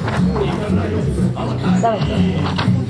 Давайте.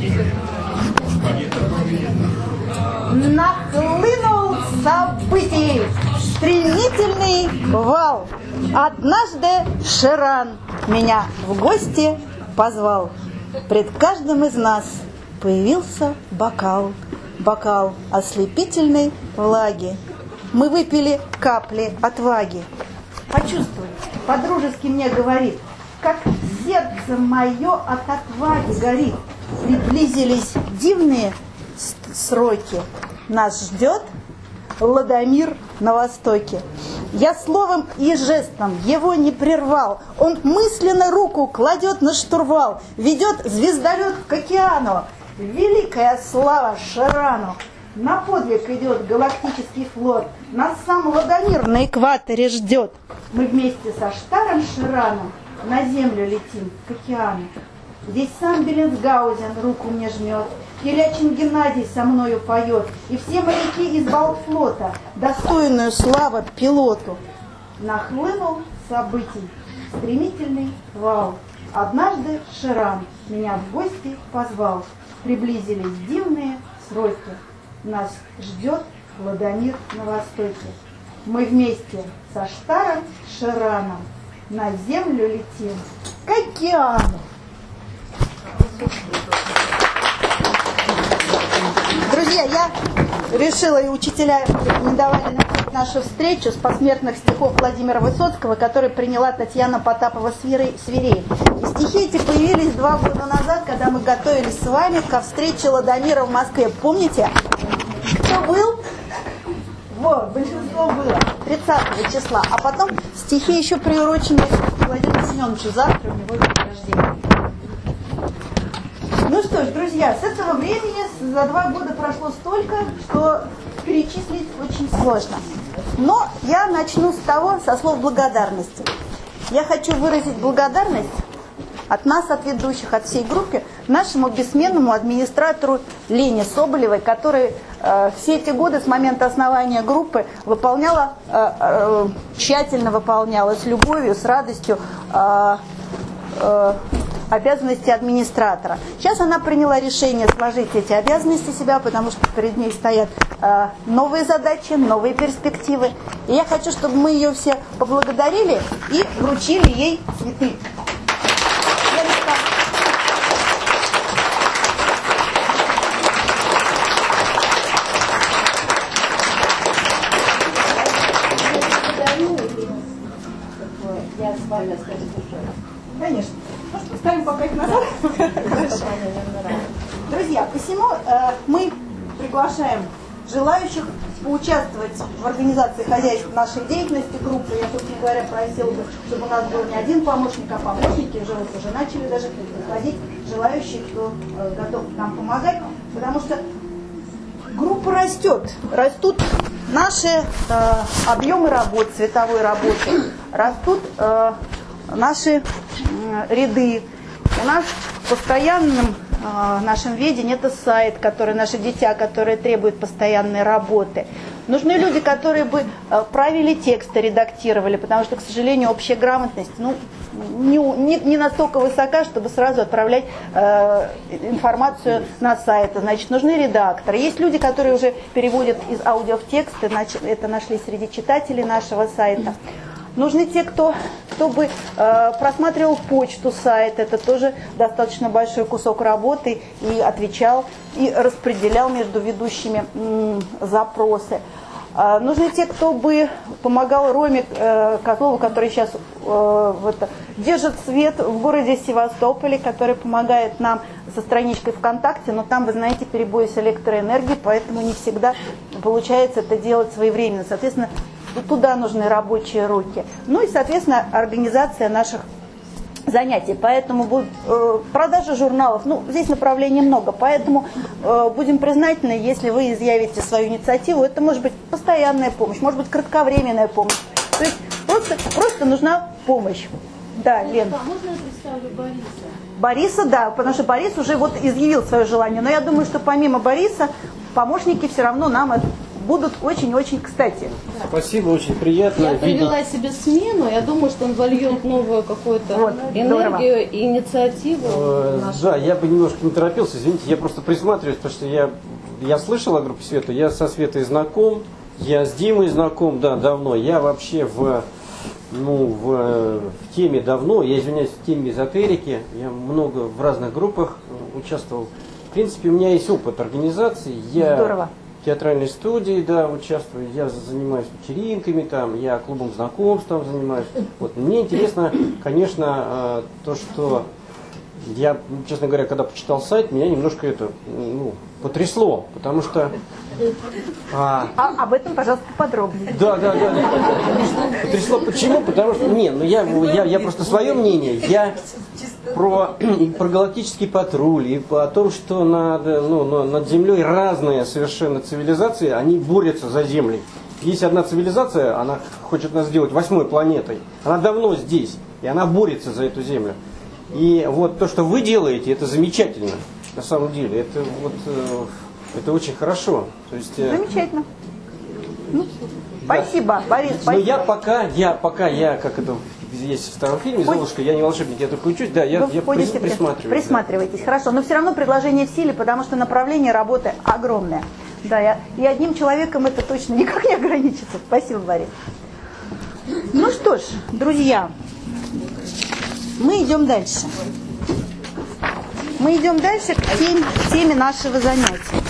Нахлынул событий стремительный вал. Однажды Ширан меня в гости позвал. Пред каждым из нас появился бокал. Бокал ослепительной влаги. Мы выпили капли отваги. Почувствуй, по-дружески мне говорит, как сердце мое от отваги горит. Приблизились дивные сроки. Нас ждет Ладомир на востоке. Я словом и жестом его не прервал. Он мысленно руку кладет на штурвал, ведет звездолет к океану. Великая слава Ширану! На подвиг идет галактический флот. Нас сам Ладомир на экваторе ждет. Мы вместе со Штаром Шираном на землю летим к океану. Здесь сам Беллинсгаузен руку мне жмет. Елячин Геннадий со мною поет. И все моряки из Балтфлота достойную славу пилоту. Нахлынул событий стремительный вал. Однажды Ширан меня в гости позвал. Приблизились дивные сроки. Нас ждет Ладомир на востоке. Мы вместе со Штаром Шираном на землю летим к океану. Друзья, я решила, и учителя не давали начать нашу встречу с посмертных стихов Владимира Высоцкого, который приняла Татьяна Потапова-Свирей. И стихи эти появились 2 года назад, когда мы готовились с вами ко встрече Ладомира в Москве. Помните? Кто был? Вот, большинство было. 30 числа. А потом стихи еще приурочены Владимиру Семеновичу. Завтра у него день рождения. Ну что ж, друзья, с этого времени за 2 года прошло столько, что перечислить очень сложно. Но я начну с того, со слов благодарности. Я хочу выразить благодарность от нас, от ведущих, от всей группы, нашему бессменному администратору Лене Соболевой, который все эти годы с момента основания группы выполняла, тщательно выполняла, с любовью, с радостью обязанности администратора. Сейчас она приняла решение сложить эти обязанности себя, потому что перед ней стоят новые задачи, новые перспективы. И я хочу, чтобы мы ее все поблагодарили и вручили ей цветы. Я с вами остаюсь душой. Конечно. Может, поставим пока их назад? Друзья, посему мы приглашаем желающих поучаствовать в организации хозяйства нашей деятельности группы. Я, собственно говоря, просила бы, чтобы у нас был не один помощник, а помощники. Уже начали даже приходить желающие, кто готов нам помогать. Потому что группа растет. Растут наши объемы работ, световой работы. Растут наши ряды. У нас в постоянном нашем ведении это сайт, который наше дитя, которое требует постоянной работы. Нужны люди, которые бы правили тексты, редактировали, потому что, к сожалению, общая грамотность не настолько высока, чтобы сразу отправлять информацию на сайт. Значит, нужны редакторы. Есть люди, которые уже переводят из аудио в текст, это нашли среди читателей нашего сайта. Нужны те, кто бы просматривал почту сайта, это тоже достаточно большой кусок работы, и отвечал, и распределял между ведущими запросы. Нужны те, кто бы помогал Роме Козлову, который сейчас держит свет в городе Севастополе, который помогает нам со страничкой ВКонтакте, но там, вы знаете, перебои с электроэнергией, поэтому не всегда получается это делать своевременно. Соответственно, туда нужны рабочие руки. Ну и, соответственно, организация наших занятий. Поэтому будет продажа журналов. Ну, здесь направлений много. Поэтому будем признательны, если вы изъявите свою инициативу. Это может быть постоянная помощь, может быть кратковременная помощь. То есть просто нужна помощь. Да, Лен. Можно я представлю Бориса? Бориса, да, потому что Борис уже изъявил свое желание. Но я думаю, что помимо Бориса, помощники все равно нам будут очень-очень кстати. Спасибо, очень приятно. Я провела себе смену, я думаю, что он вольет новую какую-то Вот, энергию и инициативу. Да, я бы немножко не торопился, извините, я просто присматриваюсь, потому что я слышал о группе Света, я со Светой знаком, я с Димой знаком, да, давно, я вообще в теме давно, я извиняюсь, в теме эзотерики, я много в разных группах участвовал. В принципе, у меня есть опыт организации, я Здорово. в театральной студии, да, участвую, я занимаюсь вечеринками, там, я клубом знакомств там занимаюсь. Вот. Мне интересно, конечно, то, что я, честно говоря, когда почитал сайт, меня немножко это, потрясло, потому что... Об этом, пожалуйста, подробнее. Да. Потрясло. Почему? Потому что... я просто свое мнение. Я про галактический патруль и о том, что над Землей разные совершенно цивилизации, они борются за Землю. Есть одна цивилизация, она хочет нас сделать 8-й планетой. Она давно здесь, и она борется за эту Землю. И вот то, что вы делаете, это замечательно. На самом деле, это очень хорошо. То есть, Замечательно. Спасибо, Борис. но Спасибо. я пока, как это есть в старом фильме «Золушка», я не волшебник, я только учусь, да, я присматриваюсь. Присматривайтесь, хорошо. Но все равно предложение в силе, потому что направление работы огромное. Да, и одним человеком это точно никак не ограничится. Спасибо, Борис. Ну что ж, друзья, мы идем дальше. Мы идем дальше к теме нашего занятия.